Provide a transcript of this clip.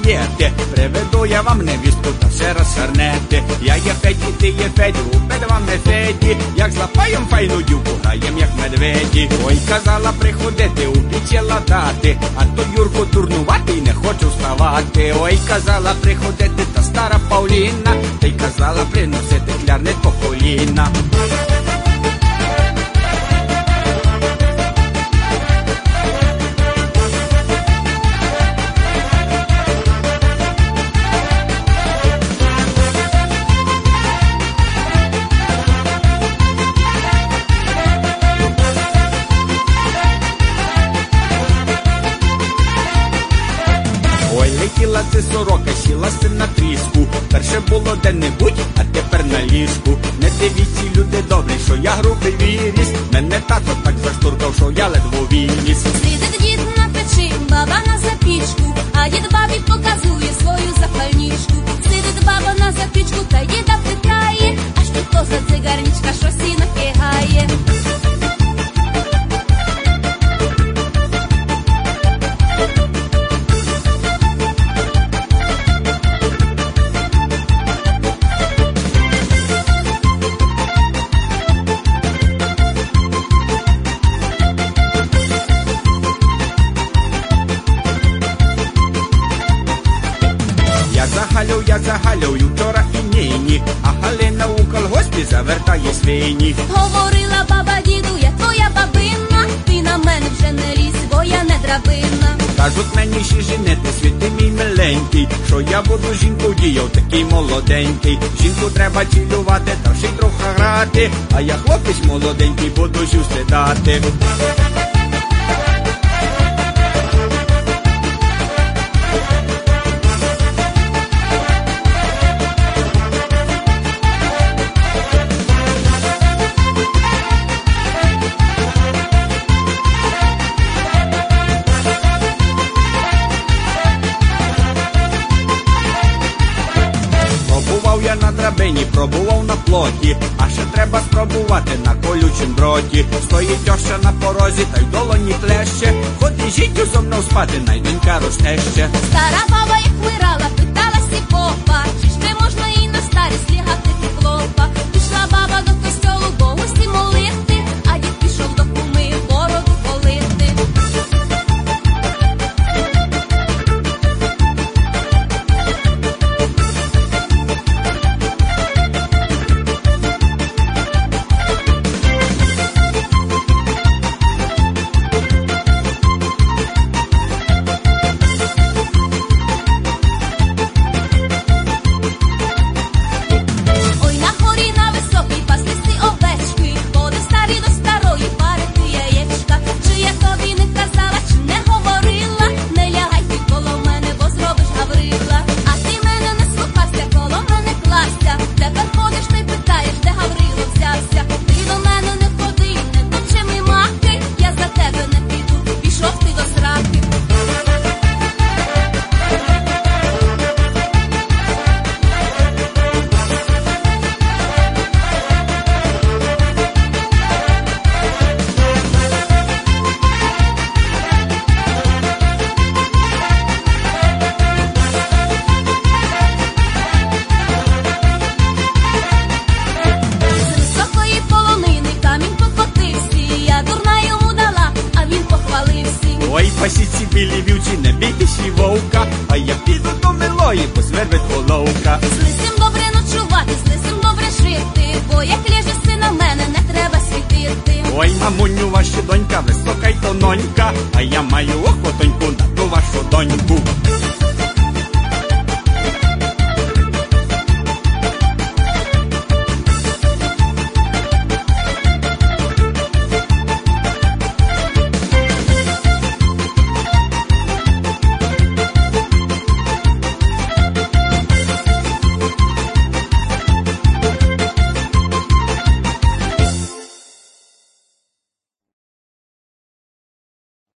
даєте, приведу я вам невістку та все розшарнете. Я є Феді, ти є Федю, обидва вам не Феді, як злапаєм файну дівку, граєм як медведі. Ой, казала приходити, у пічі ладати, а то Юрко дурнуватий, не хочу вставати. Ой, казала приходити та стара Павліна, та й казала приносити клярник по коліна. Летіла це сорока, сілася на тріску. Перше було де-небудь, а тепер на ліжку. Не дивіться, люди добрі, що я грубий віріс. Мене тато так заштуркав, що я ледве виліз. Сидить дід на печі, баба на запічку, а дід бабі показує свою запальничку. Сидить баба на запічку, та діда питає, а що то за цигарничка, що сі напігає. Я загалюю вчора і нині, а Галина у колгоспі завертає свині. Говорила баба діду, я твоя бабина, ти на мене вже не лізь, бо я не драбина. Кажуть мені ще женити, світи мій миленький, що я буду жінку діяв, такий молоденький. Жінку треба цілювати, та ще й трохи грати, а я хлопець молоденький, буду жю стидати. Пробував я на драбині, пробував на плоті, а ще треба спробувати на колючім дроті. Стоїть тьоща на порозі, та й долоні плеще, ходіть зо мною спати, найдонька росте ще. Стара баба як вирала, питалась і попа, чи ще можна і на старість лягати під хлопа. Пішла баба до костьолу, Богу сті молити, а дід пішов до куми бороду полити. Ой, пасіться білі вівці, не бійтесь і вовка, а я піду до милої, посвербить головка. З лисим добре ночувати, з лисим добре жити, бо як ляжешся на мене, не треба світити. Ой, мамуню, ваша донька висока й тононька, а я маю охотоньку на ту вашу доньку.